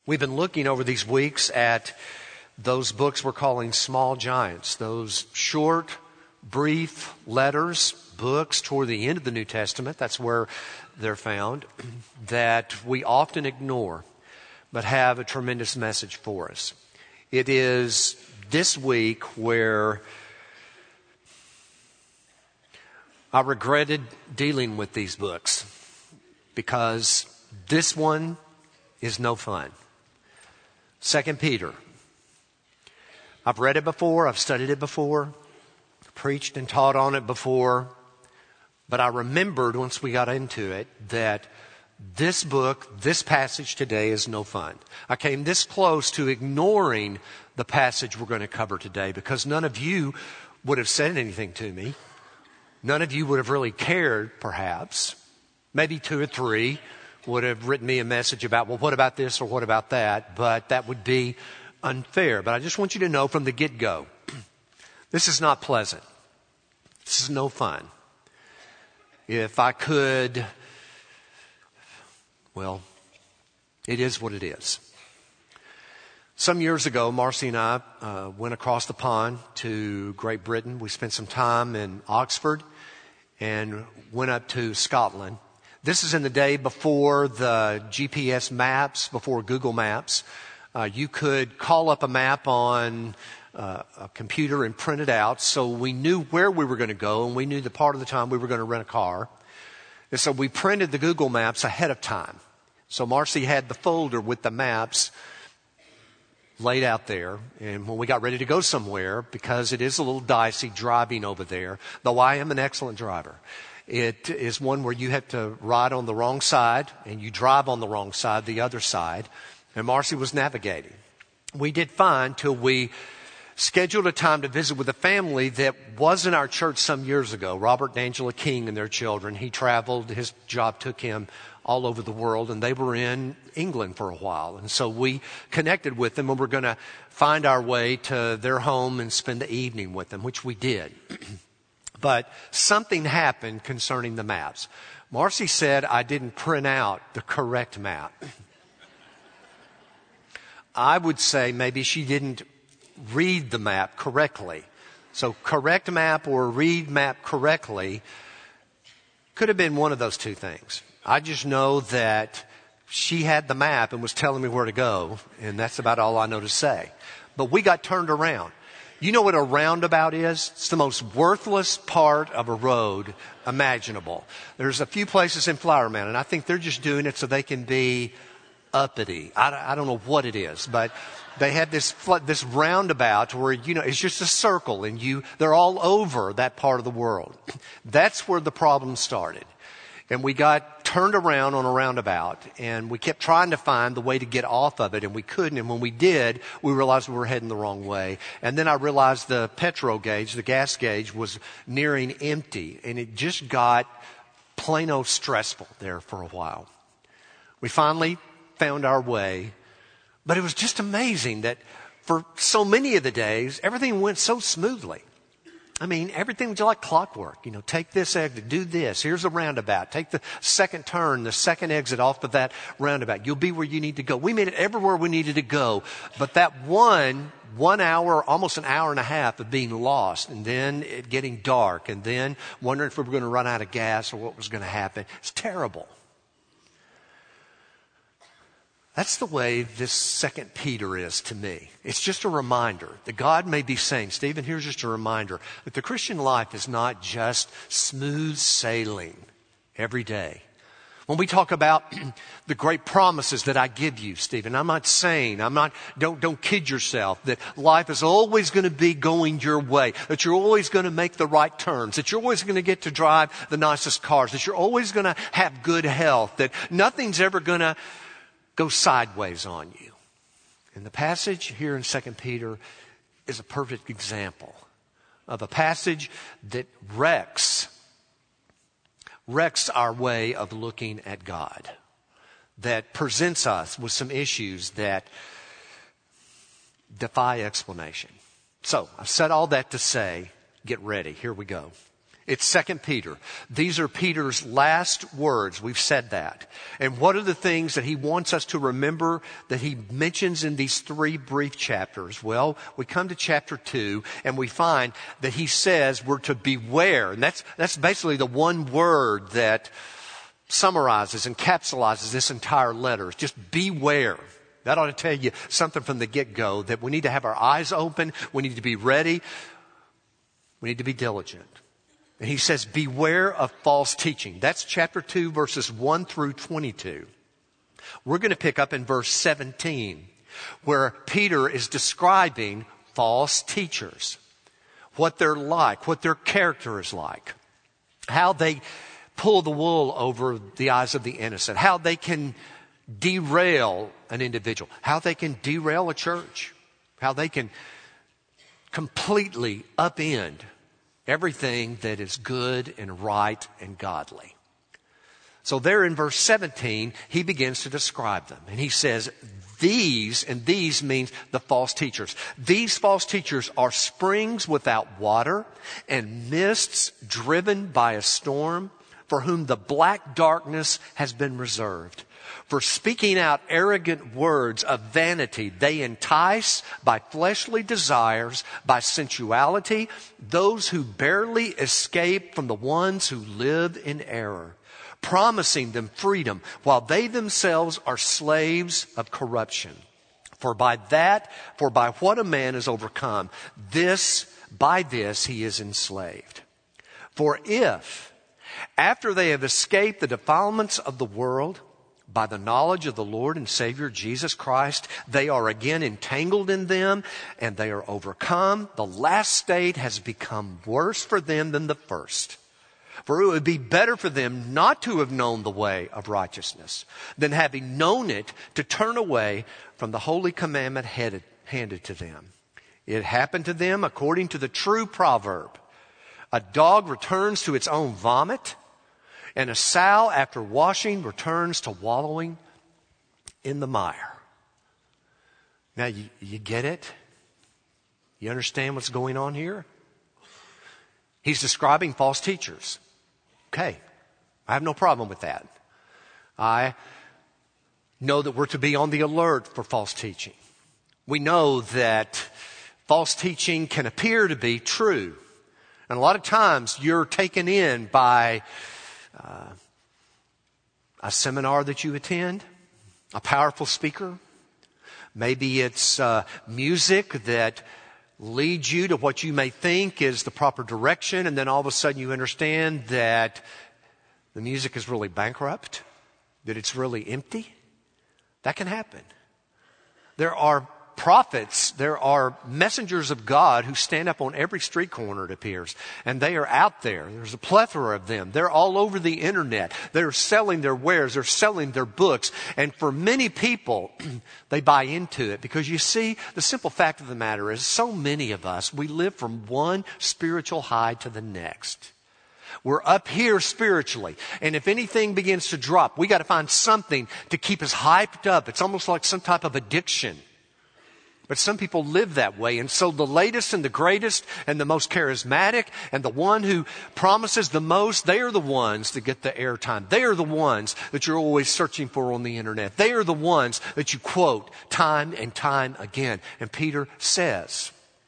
We've been looking over these weeks at those books we're calling small giants, those short, brief letters, books toward the end of the New Testament, that's where they're found, that we often ignore, but have a tremendous message for us. It is this week where I regretted dealing with these books because this one is no fun. 2 Peter. I've read it before, I've studied it before, preached and taught on it before, but I remembered once we got into it that this book, this passage today is no fun. I came this close to ignoring the passage we're going to cover today because none of you would have said anything to me. None of you would have really cared, perhaps. Maybe two or three would have written me a message about, well, what about this or what about that? But that would be unfair. But I just want you to know from the get-go, this is not pleasant. This is no fun. If I could, well, it is what it is. Some years ago, Marcy and I went across the pond to Great Britain. We spent some time in Oxford and went up to Scotland. This is in the day before the GPS maps, before Google Maps. You could call up a map on a computer and print it out, so we knew where we were going to go, and we knew the part of the time we were going to rent a car. And so we printed the Google Maps ahead of time. So Marcy had the folder with the maps laid out there, and when we got ready to go somewhere, because it is a little dicey driving over there, though I am an excellent driver, it is one where you have to ride on the wrong side, and you drive on the wrong side, the other side, and Marcy was navigating. We did fine till we scheduled a time to visit with a family that was in our church some years ago, Robert and Angela King and their children. He traveled, his job took him all over the world, and they were in England for a while. And so we connected with them, and we're going to find our way to their home and spend the evening with them, which we did. But something happened concerning the maps. Marcy said I didn't print out the correct map. I would say maybe she didn't read the map correctly. So correct map or read map correctly could have been one of those two things. I just know that she had the map and was telling me where to go, and that's about all I know to say. But we got turned around. You know what a roundabout is? It's the most worthless part of a road imaginable. There's a few places in Flower Mound, and I think they're just doing it so they can be uppity. I don't know what it is, but they had this roundabout where, it's just a circle, and they're all over that part of the world. That's where the problem started. And we got turned around on a roundabout, and we kept trying to find the way to get off of it, and we couldn't. And when we did, we realized we were heading the wrong way. And then I realized the petrol gauge, the gas gauge, was nearing empty, and it just got plain old stressful there for a while. We finally found our way, but it was just amazing that for so many of the days, everything went so smoothly. I mean, everything was like clockwork. Take this exit, do this. Here's a roundabout. Take the second turn, the second exit off of that roundabout. You'll be where you need to go. We made it everywhere we needed to go. But that one hour, almost an hour and a half of being lost, and then it getting dark, and then wondering if we were going to run out of gas or what was going to happen, it's terrible. That's the way this 2 Peter is to me. It's just a reminder that God may be saying, Stephen, here's just a reminder that the Christian life is not just smooth sailing every day. When we talk about the great promises that I give you, Stephen, I'm not saying, don't kid yourself that life is always going to be going your way, that you're always going to make the right turns, that you're always going to get to drive the nicest cars, that you're always going to have good health, that nothing's ever going to go sideways on you. And the passage here in 2 Peter is a perfect example of a passage that wrecks our way of looking at God, that presents us with some issues that defy explanation. So I've said all that to say, get ready. Here we go. It's 2 Peter. These are Peter's last words. We've said that. And what are the things that he wants us to remember that he mentions in these 3 brief chapters? Well, we come to chapter 2 and we find that he says we're to beware. And that's basically the one word that summarizes, encapsulates this entire letter. It's just beware. That ought to tell you something from the get-go, that we need to have our eyes open. We need to be ready. We need to be diligent. And he says, beware of false teaching. That's chapter 2, verses 1 through 22. We're going to pick up in verse 17, where Peter is describing false teachers, what they're like, what their character is like, how they pull the wool over the eyes of the innocent, how they can derail an individual, how they can derail a church, how they can completely upend everything that is good and right and godly. So there in verse 17, he begins to describe them. And he says, these means the false teachers. These false teachers are springs without water and mists driven by a storm, for whom the black darkness has been reserved. For speaking out arrogant words of vanity, they entice by fleshly desires, by sensuality, those who barely escape from the ones who live in error, promising them freedom while they themselves are slaves of corruption. For by what a man is overcome, by this he is enslaved. For if, after they have escaped the defilements of the world, by the knowledge of the Lord and Savior Jesus Christ, they are again entangled in them and they are overcome. The last state has become worse for them than the first. For it would be better for them not to have known the way of righteousness than having known it to turn away from the holy commandment handed to them. It happened to them according to the true proverb. A dog returns to its own vomit, and a sow, after washing, returns to wallowing in the mire. Now, you get it? You understand what's going on here? He's describing false teachers. Okay, I have no problem with that. I know that we're to be on the alert for false teaching. We know that false teaching can appear to be true. And a lot of times you're taken in by a seminar that you attend, a powerful speaker. Maybe it's music that leads you to what you may think is the proper direction, and then all of a sudden you understand that the music is really bankrupt, that it's really empty. That can happen. There are prophets, there are messengers of God who stand up on every street corner, it appears, and they are out there. There's a plethora of them. They're all over the internet. They're selling their wares. They're selling their books. And for many people, they buy into it because you see, the simple fact of the matter is so many of us, we live from one spiritual high to the next. We're up here spiritually. And if anything begins to drop, we got to find something to keep us hyped up. It's almost like some type of addiction. But some people live that way. And so the latest and the greatest and the most charismatic and the one who promises the most, they are the ones that get the airtime. They are the ones that you're always searching for on the internet. They are the ones that you quote time and time again. And Peter says,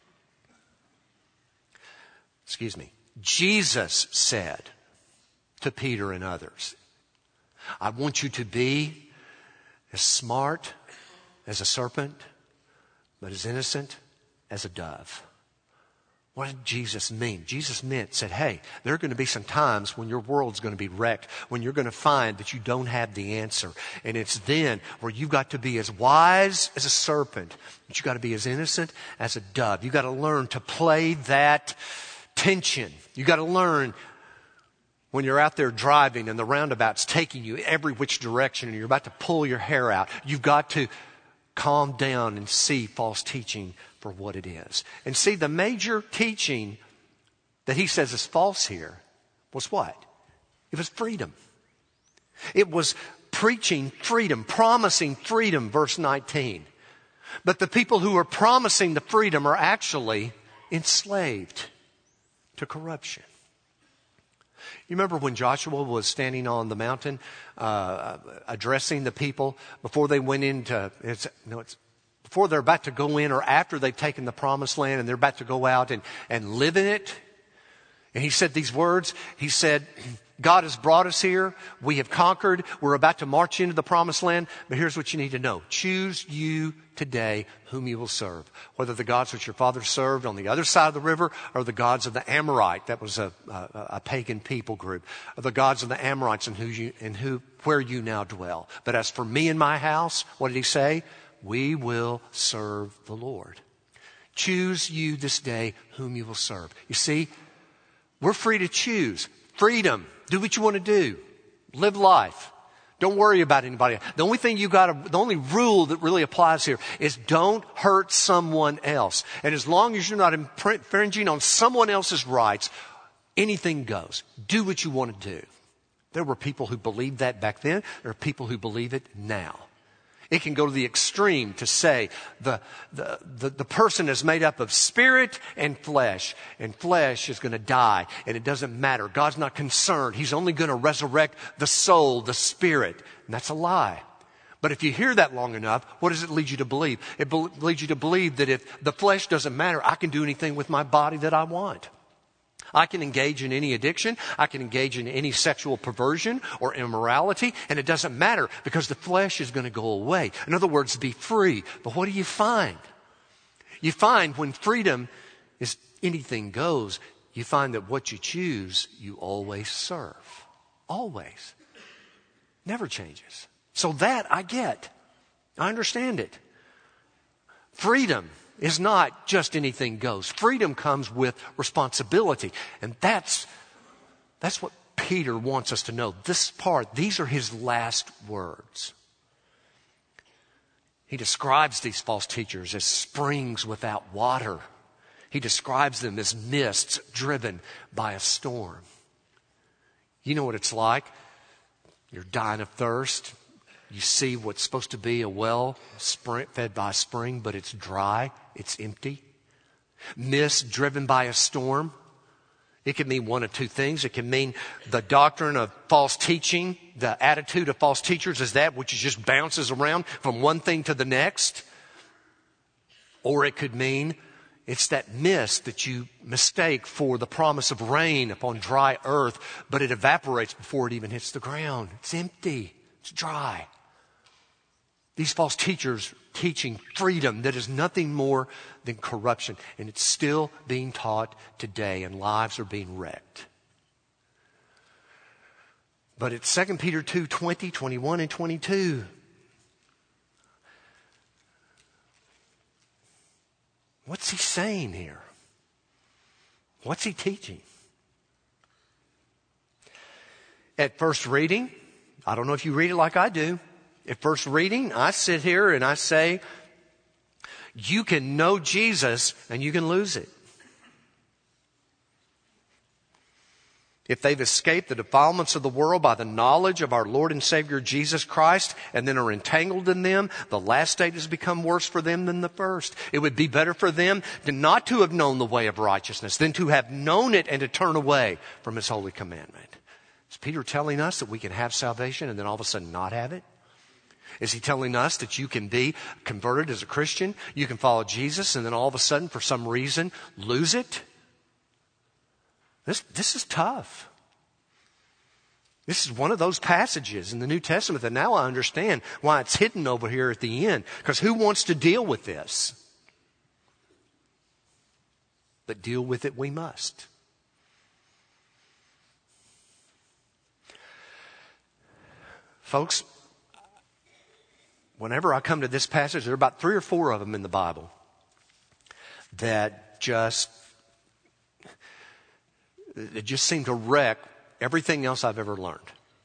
Jesus said to Peter and others, I want you to be as smart as a serpent, but as innocent as a dove. What did Jesus mean? Jesus said, hey, there are going to be some times when your world's going to be wrecked, when you're going to find that you don't have the answer. And it's then where you've got to be as wise as a serpent, but you've got to be as innocent as a dove. You've got to learn to play that tension. You've got to learn when you're out there driving and the roundabout's taking you every which direction and you're about to pull your hair out. You've got to calm down and see false teaching for what it is. And see, the major teaching that he says is false here was what? It was freedom. It was preaching freedom, promising freedom, verse 19. But the people who are promising the freedom are actually enslaved to corruption. You remember when Joshua was standing on the mountain addressing the people before they went into, before they're about to go in or after they've taken the promised land and they're about to go out and live in it? And he said these words. He said, God has brought us here. We have conquered. We're about to march into the promised land. But here's what you need to know. Choose you today whom you will serve. Whether the gods which your father served on the other side of the river or the gods of the Amorite. That was a pagan people group. Or the gods of the Amorites where you now dwell. But as for me and my house, what did he say? We will serve the Lord. Choose you this day whom you will serve. You see, we're free to choose. Freedom. Do what you want to do. Live life. Don't worry about anybody. The only rule that really applies here is don't hurt someone else. And as long as you're not infringing on someone else's rights, anything goes. Do what you want to do. There were people who believed that back then. There are people who believe it now. It can go to the extreme to say the person is made up of spirit and flesh is going to die, and it doesn't matter. God's not concerned. He's only going to resurrect the soul, the spirit. And that's a lie. But if you hear that long enough, what does it lead you to believe? It leads you to believe that if the flesh doesn't matter, I can do anything with my body that I want. I can engage in any addiction. I can engage in any sexual perversion or immorality. And it doesn't matter because the flesh is going to go away. In other words, be free. But what do you find? You find when freedom is anything goes, you find that what you choose, you always serve. Always. Never changes. So that I get. I understand it. Freedom is not just anything goes. Freedom comes with responsibility. And that's what Peter wants us to know. This part, these are his last words. He describes these false teachers as springs without water. He describes them as mists driven by a storm. You know what it's like. You're dying of thirst. You see what's supposed to be a well fed by a spring, but it's dry. It's empty. Mist driven by a storm. It can mean one of two things. It can mean the doctrine of false teaching. The attitude of false teachers is that which just bounces around from one thing to the next. Or it could mean it's that mist that you mistake for the promise of rain upon dry earth, but it evaporates before it even hits the ground. It's empty. It's dry. These false teachers teaching freedom that is nothing more than corruption. And it's still being taught today, and lives are being wrecked. But it's 2 Peter 2:20, 21, and 22. What's he saying here? What's he teaching? At first reading, I don't know if you read it like I do. At first reading, I sit here and I say, you can know Jesus and you can lose it. If they've escaped the defilements of the world by the knowledge of our Lord and Savior Jesus Christ and then are entangled in them, the last state has become worse for them than the first. It would be better for them not to have known the way of righteousness than to have known it and to turn away from His holy commandment. Is Peter telling us that we can have salvation and then all of a sudden not have it? Is he telling us that you can be converted as a Christian, you can follow Jesus, and then all of a sudden, for some reason, lose it? This is tough. This is one of those passages in the New Testament that now I understand why it's hidden over here at the end. Because who wants to deal with this? But deal with it we must. Folks, whenever I come to this passage, there are about 3 or 4 of them in the Bible that just seem to wreck everything else I've ever learned.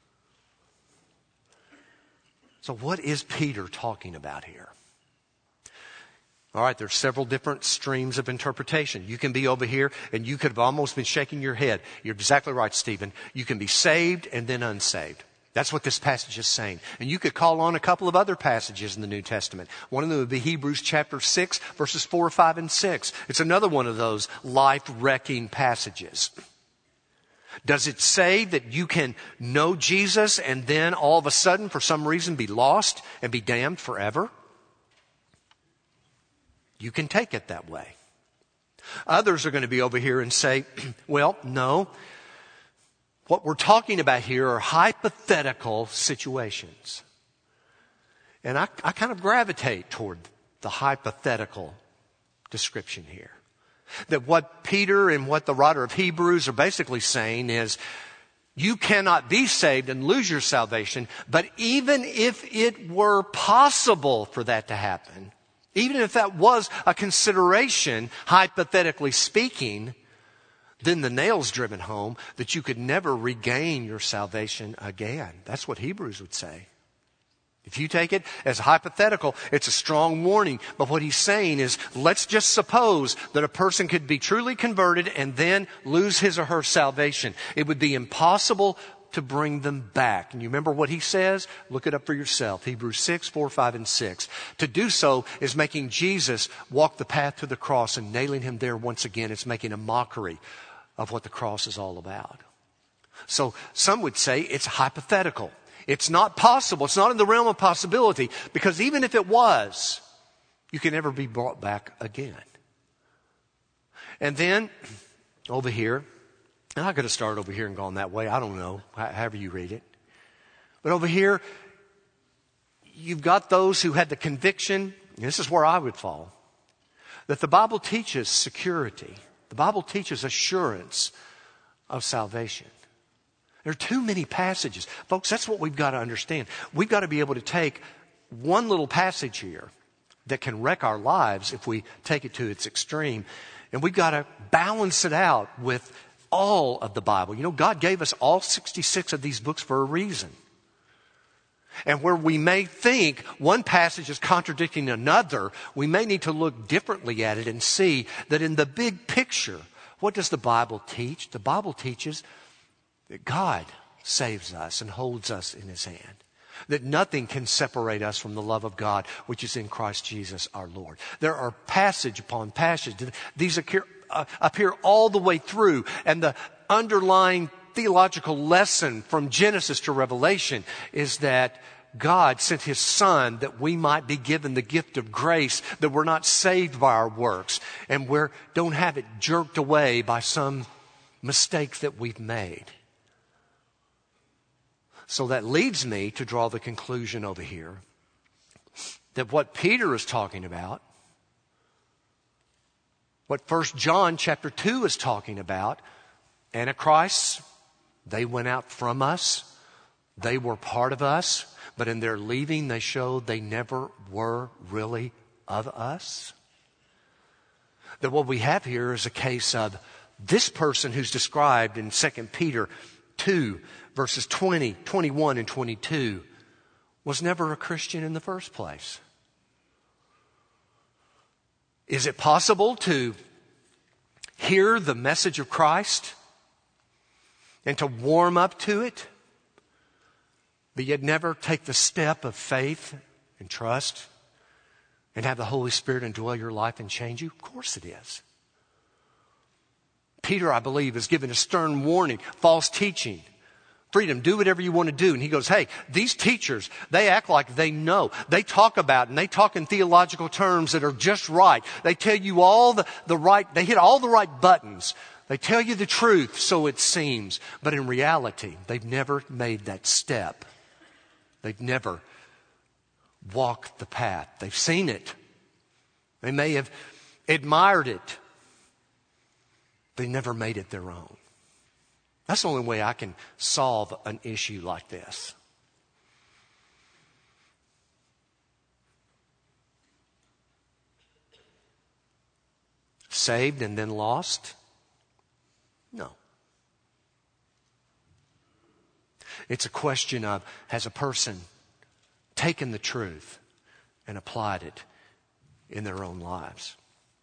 So what is Peter talking about here? All right, there's several different streams of interpretation. You can be over here and you could have almost been shaking your head. You're exactly right, Stephen. You can be saved and then unsaved. That's what this passage is saying. And you could call on a couple of other passages in the New Testament. One of them would be Hebrews chapter 6, verses 4, 5, and 6. It's another one of those life-wrecking passages. Does it say that you can know Jesus and then all of a sudden, for some reason, be lost and be damned forever? You can take it that way. Others are going to be over here and say, well, no. What we're talking about here are hypothetical situations. And I kind of gravitate toward the hypothetical description here. That what Peter and what the writer of Hebrews are basically saying is, you cannot be saved and lose your salvation, but even if it were possible for that to happen, even if that was a consideration, hypothetically speaking, then the nail's driven home that you could never regain your salvation again. That's what Hebrews would say. If you take it as hypothetical, it's a strong warning. But what he's saying is, let's just suppose that a person could be truly converted and then lose his or her salvation. It would be impossible to bring them back. And you remember what he says? Look it up for yourself. Hebrews 6, 4, 5, and 6. To do so is making Jesus walk the path to the cross and nailing him there once again. It's making a mockery of what the cross is all about. So some would say it's hypothetical. It's not possible. It's not in the realm of possibility, because even if it was, you can never be brought back again. And then over here, and I could have started over here and gone that way. I don't know, however you read it. But over here, you've got those who had the conviction, and this is where I would fall, that the Bible teaches security. The Bible teaches assurance of salvation. There are too many passages. Folks, that's what we've got to understand. We've got to be able to take one little passage here that can wreck our lives if we take it to its extreme. And we've got to balance it out with all of the Bible. You know, God gave us all 66 of these books for a reason. And where we may think one passage is contradicting another, we may need to look differently at it and see that in the big picture, what does the Bible teach? The Bible teaches that God saves us and holds us in his hand. That nothing can separate us from the love of God, which is in Christ Jesus our Lord. There are passage upon passage. These appear all the way through. And the underlying theological lesson from Genesis to Revelation is that God sent his Son that we might be given the gift of grace, that we're not saved by our works, and we don't have it jerked away by some mistake that we've made. So that leads me to draw the conclusion over here that what Peter is talking about, what 1 John chapter 2 is talking about, Antichrists, they went out from us, they were part of us, but in their leaving they showed they never were really of us. That what we have here is a case of this person who's described in 2 Peter 2, verses 20, 21, and 22, was never a Christian in the first place. Is it possible to hear the message of Christ and to warm up to it, but yet never take the step of faith and trust and have the Holy Spirit indwell your life and change you? Of course it is. Peter, I believe, is given a stern warning, false teaching. Freedom, do whatever you want to do. And he goes, hey, these teachers, they act like they know. They talk about, and they talk in theological terms that are just right. They tell you all the right, they hit all the right buttons. They tell you the truth, so it seems. But in reality, they've never made that step. They've never walked the path. They've seen it. They may have admired it. They never made it their own. That's the only way I can solve an issue like this. Saved and then lost? No. It's a question of, has a person taken the truth and applied it in their own lives?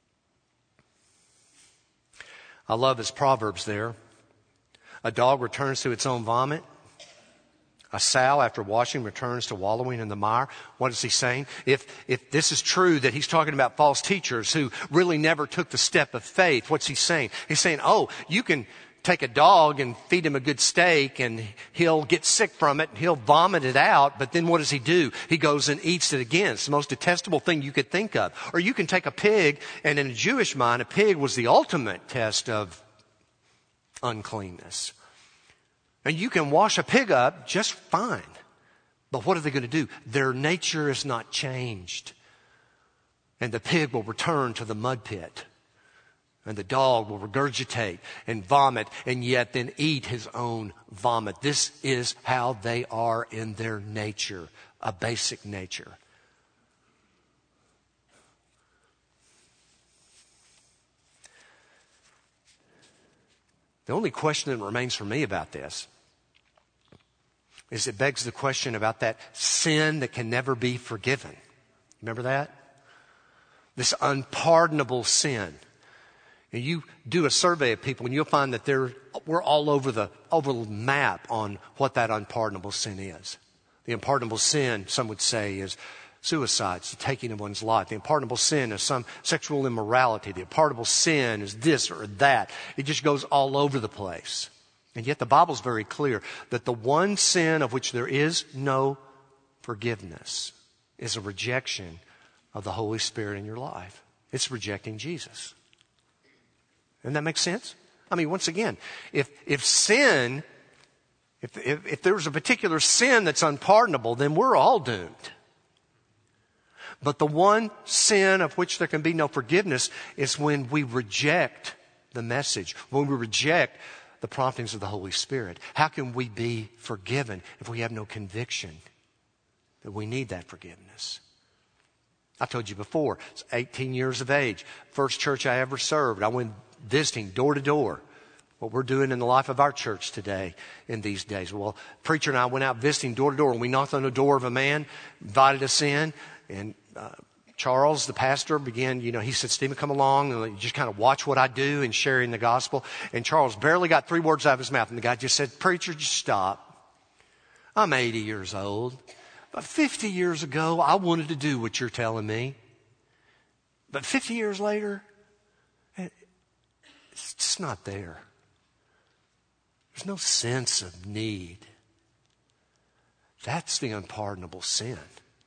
I love his Proverbs there. A dog returns to its own vomit. A sow, after washing, returns to wallowing in the mire. What is he saying? If this is true, that he's talking about false teachers who really never took the step of faith, what's he saying? He's saying, oh, you can take a dog and feed him a good steak and he'll get sick from it and he'll vomit it out. But then what does he do? He goes and eats it again. It's the most detestable thing you could think of. Or you can take a pig, and in a Jewish mind, a pig was the ultimate test of uncleanness. And you can wash a pig up just fine. But what are they going to do? Their nature is not changed. And the pig will return to the mud pit. And the dog will regurgitate and vomit and yet then eat his own vomit. This is how they are in their nature, a basic nature. The only question that remains for me about this is it begs the question about that sin that can never be forgiven. Remember that? This unpardonable sin. And you do a survey of people and you'll find that we're all over the map on what that unpardonable sin is. The unpardonable sin, some would say, is suicide, it's the taking of one's life. The unpardonable sin is some sexual immorality. The unpardonable sin is this or that. It just goes all over the place. And yet the Bible's very clear that the one sin of which there is no forgiveness is a rejection of the Holy Spirit in your life. It's rejecting Jesus. Doesn't that make sense? I mean, once again, if there's a particular sin that's unpardonable, then we're all doomed. But the one sin of which there can be no forgiveness is when we reject the message, when we reject the promptings of the Holy Spirit. How can we be forgiven if we have no conviction that we need that forgiveness? I told you before, I was 18 years of age, first church I ever served. I went visiting door to door. What we're doing in the life of our church today in these days. Well, preacher and I went out visiting door to door, and we knocked on the door of a man, invited us in, and Charles, the pastor, began, he said, Stephen, come along and just kind of watch what I do in sharing the gospel. And Charles barely got 3 words out of his mouth, and the guy just said, preacher, just stop. I'm 80 years old. But 50 years ago, I wanted to do what you're telling me. But 50 years later, it's just not there. There's no sense of need. That's the unpardonable sin.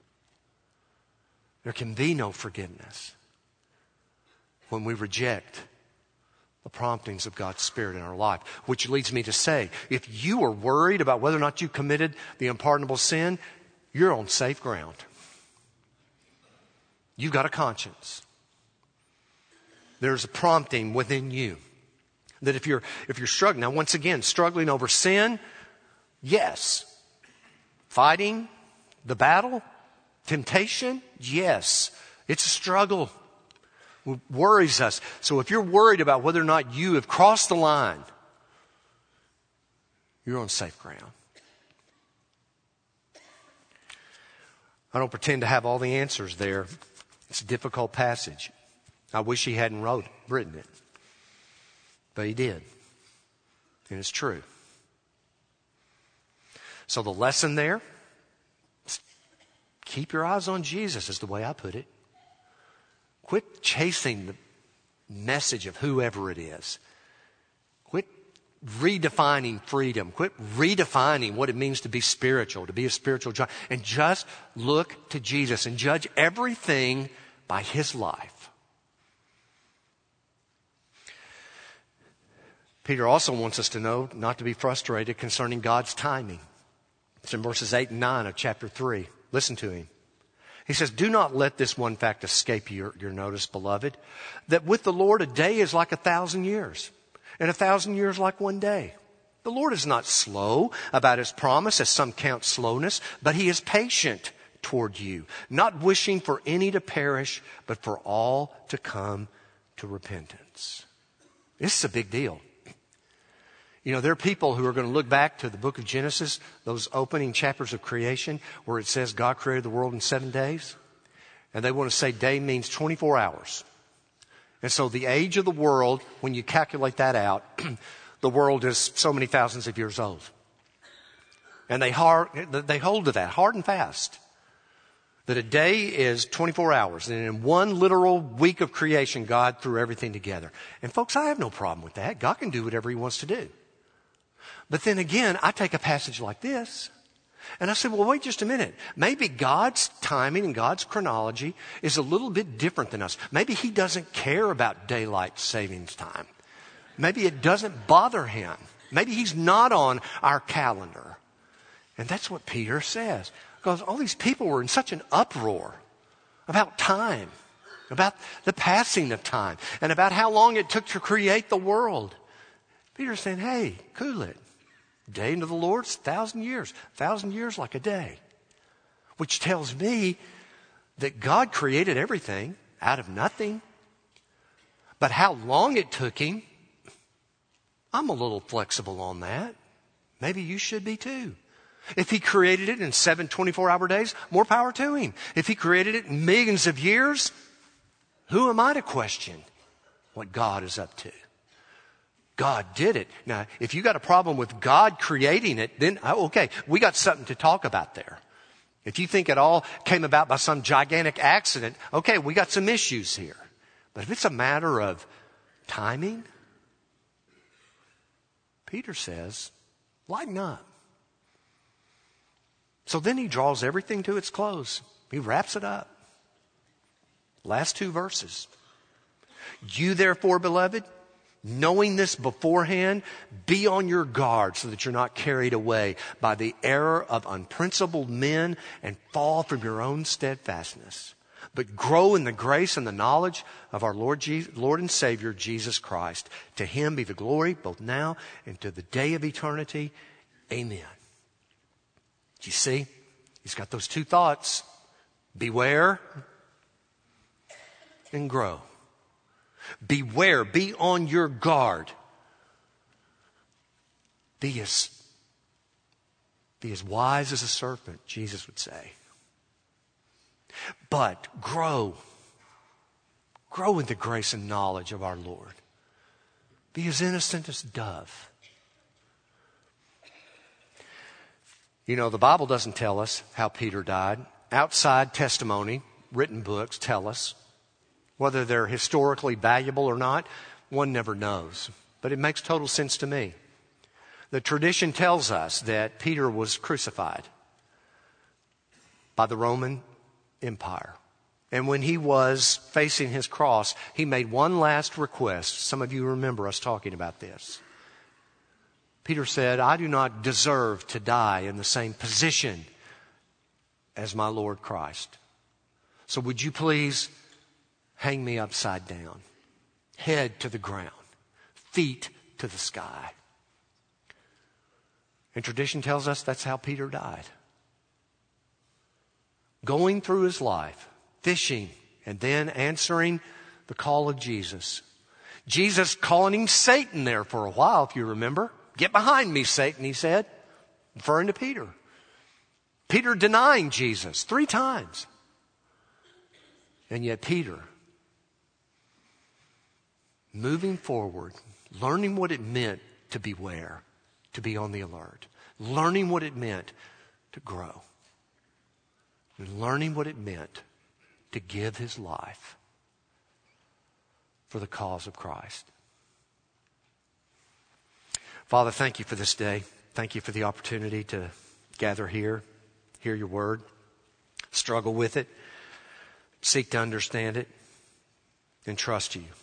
There can be no forgiveness when we reject the promptings of God's Spirit in our life. Which leads me to say, if you are worried about whether or not you committed the unpardonable sin, you're on safe ground. You've got a conscience. There's a prompting within you that if you're struggling, now once again, struggling over sin, yes. Fighting the battle, temptation, yes. It's a struggle. It worries us. So if you're worried about whether or not you have crossed the line, you're on safe ground. I don't pretend to have all the answers there. It's a difficult passage. I wish he hadn't written it. But he did. And it's true. So the lesson there, keep your eyes on Jesus is the way I put it. Quit chasing the message of whoever it is. Quit redefining freedom. Quit redefining what it means to be spiritual, to be a spiritual giant. And just look to Jesus and judge everything by his life. Peter also wants us to know not to be frustrated concerning God's timing. It's in verses 8 and 9 of chapter 3. Listen to him. He says, do not let this one fact escape your notice, beloved, that with the Lord a day is like 1,000 years, and 1,000 years like one day. The Lord is not slow about his promise, as some count slowness, but he is patient toward you, not wishing for any to perish, but for all to come to repentance. This is a big deal. There are people who are going to look back to the book of Genesis, those opening chapters of creation, where it says God created the world in 7 days. And they want to say day means 24 hours. And so the age of the world, when you calculate that out, the world is so many thousands of years old. And they hold to that hard and fast. That a day is 24 hours. And in one literal week of creation, God threw everything together. And folks, I have no problem with that. God can do whatever He wants to do. But then again, I take a passage like this and I say, well, wait just a minute. Maybe God's timing and God's chronology is a little bit different than us. Maybe He doesn't care about daylight savings time. Maybe it doesn't bother Him. Maybe He's not on our calendar. And that's what Peter says. Because all these people were in such an uproar about time, about the passing of time, and about how long it took to create the world. Peter's saying, hey, cool it. Day unto the Lord's 1,000 years. 1,000 years like a day. Which tells me that God created everything out of nothing. But how long it took Him, I'm a little flexible on that. Maybe you should be too. If He created it in 7 24-hour days, more power to Him. If He created it in millions of years, who am I to question what God is up to? God did it. Now, if you got a problem with God creating it, then, okay, we got something to talk about there. If you think it all came about by some gigantic accident, okay, we got some issues here. But if it's a matter of timing, Peter says, lighten up. So then he draws everything to its close. He wraps it up. Last 2 verses. You therefore, beloved, knowing this beforehand, be on your guard so that you're not carried away by the error of unprincipled men and fall from your own steadfastness. But grow in the grace and the knowledge of our Lord and Savior, Jesus Christ. To Him be the glory both now and to the day of eternity. Amen. Do you see? He's got those 2 thoughts. Beware and grow. Beware. Be on your guard. Be as wise as a serpent, Jesus would say. But grow. Grow in the grace and knowledge of our Lord. Be as innocent as a dove. You know, the Bible doesn't tell us how Peter died. Outside testimony, written books tell us. Whether they're historically valuable or not, one never knows. But it makes total sense to me. The tradition tells us that Peter was crucified by the Roman Empire. And when he was facing his cross, he made one last request. Some of you remember us talking about this. Peter said, I do not deserve to die in the same position as my Lord Christ. So would you please hang me upside down, head to the ground, feet to the sky. And tradition tells us that's how Peter died. Going through his life, fishing, and then answering the call of Jesus. Jesus calling him Satan there for a while, if you remember. Get behind me, Satan, he said, referring to Peter. Peter denying Jesus 3 times. And yet Peter, moving forward, learning what it meant to beware, to be on the alert, learning what it meant to grow, and learning what it meant to give his life for the cause of Christ. Father, thank you for this day. Thank you for the opportunity to gather here, hear your word, struggle with it, seek to understand it, and trust you.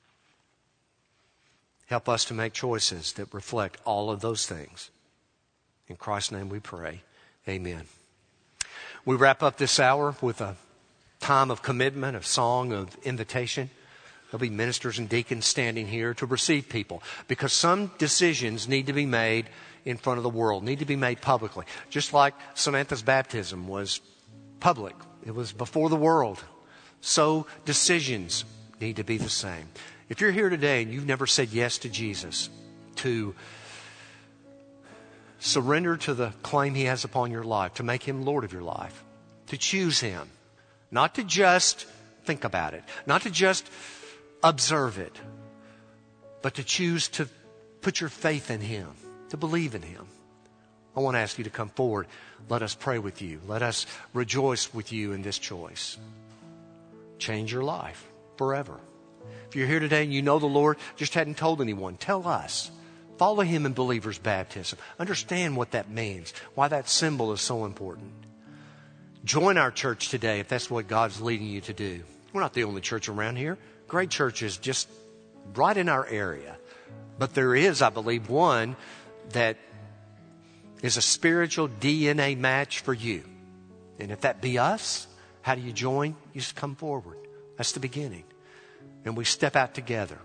Help us to make choices that reflect all of those things. In Christ's name we pray. Amen. We wrap up this hour with a time of commitment, a song of invitation. There'll be ministers and deacons standing here to receive people because some decisions need to be made in front of the world, need to be made publicly. Just like Samantha's baptism was public. It was before the world. So decisions need to be the same. If you're here today and you've never said yes to Jesus, to surrender to the claim He has upon your life, to make Him Lord of your life, to choose Him, not to just think about it, not to just observe it, but to choose to put your faith in Him, to believe in Him, I I want to ask you to come forward. Let us pray with you. Let us rejoice with you in this choice. Change your life forever. If you're here today and you know the Lord, just hadn't told anyone, tell us. Follow Him in believer's baptism. Understand what that means, why that symbol is so important. Join our church today if that's what God's leading you to do. We're not the only church around here. Great churches just right in our area. But there is, I believe, one that is a spiritual DNA match for you. And if that be us, how do you join? You just come forward. That's the beginning. And we step out together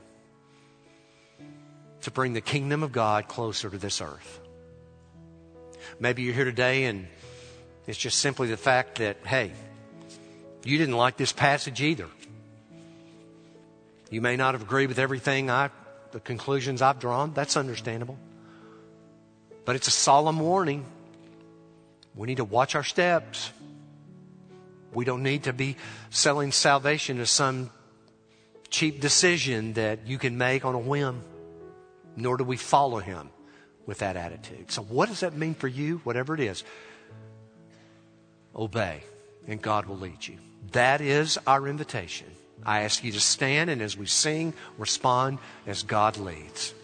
to bring the kingdom of God closer to this earth. Maybe you're here today and it's just simply the fact that, hey, you didn't like this passage either. You may not have agreed with everything the conclusions I've drawn. That's understandable. But it's a solemn warning. We need to watch our steps. We don't need to be selling salvation as some cheap decision that you can make on a whim. Nor do we follow Him with that attitude. So what does that mean for you? Whatever it is, obey, and God will lead you. That is our invitation. I ask you to stand, and as we sing, respond as God leads.